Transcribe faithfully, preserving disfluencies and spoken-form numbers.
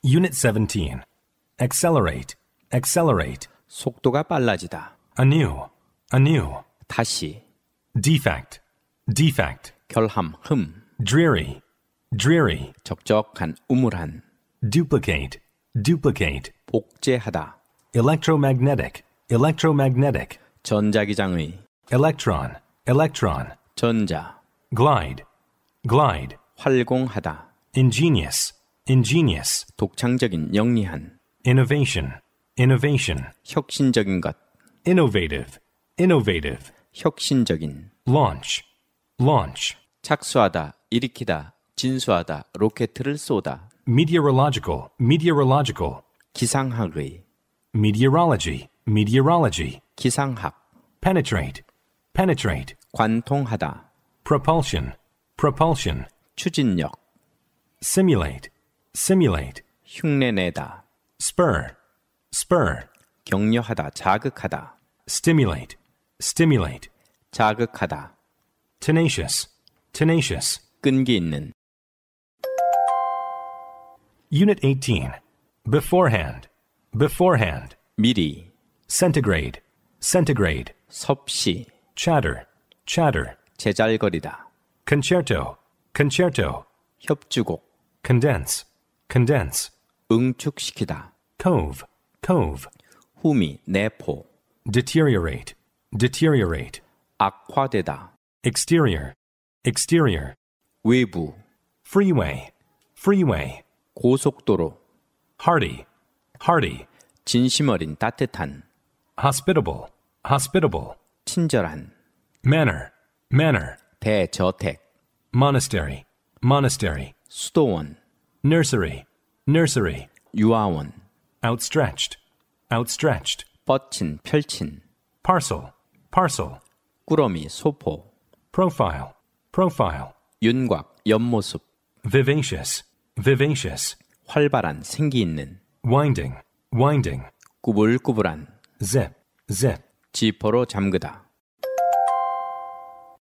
Unit seventeen. Accelerate, accelerate. 속도가 빨라지다. Anew, anew. 다시. Defect, defect. 결함, 흠. Dreary, dreary. 적적한, 우물한. Duplicate, duplicate. 복제하다. Electromagnetic, electromagnetic. 전자기장의. Electron, electron. 전자. Glide, glide. 활공하다. Ingenious, ingenious. 독창적인, 영리한. Innovation, innovation. 혁신적인 것. Innovative, innovative. 혁신적인. Launch, launch. 착수하다, 일으키다, 진수하다, 로켓을 쏘다. Meteorological, meteorological. 기상학의. Meteorology, meteorology. 기상학. Penetrate, penetrate. 관통하다. Propulsion, propulsion. 추진력. Simulate, simulate. 흉내내다. Spur, spur. 격려하다, 자극하다. Stimulate, stimulate. 자극하다. Tenacious, tenacious. 끈기 있는. Unit eighteen. Beforehand, beforehand. 미리. Centigrade, centigrade. 섭씨. Chatter, chatter. 제잘거리다. Concerto, concerto. 협주곡. Condense, condense. 응축시키다. Cove, cove. 후미, 내포. Deteriorate, deteriorate. 악화되다. Exterior, exterior. 외부. Freeway, freeway. 고속도로. Hardy, hardy. 진심 어린, 따뜻한. Hospitable, hospitable. 친절한. Manor, manor. 대저택. Monastery, monastery. 수도원. Nursery, nursery. 유아원. Outstretched, outstretched. 뻗친, 펼친. Parcel, parcel. 꾸러미, 소포. Profile, profile. 윤곽, 옆모습. Vivacious, vivacious. 활발한, 생기 있는. Winding, winding. 꾸불꾸불한. Zip, zip. 지퍼로 잠그다.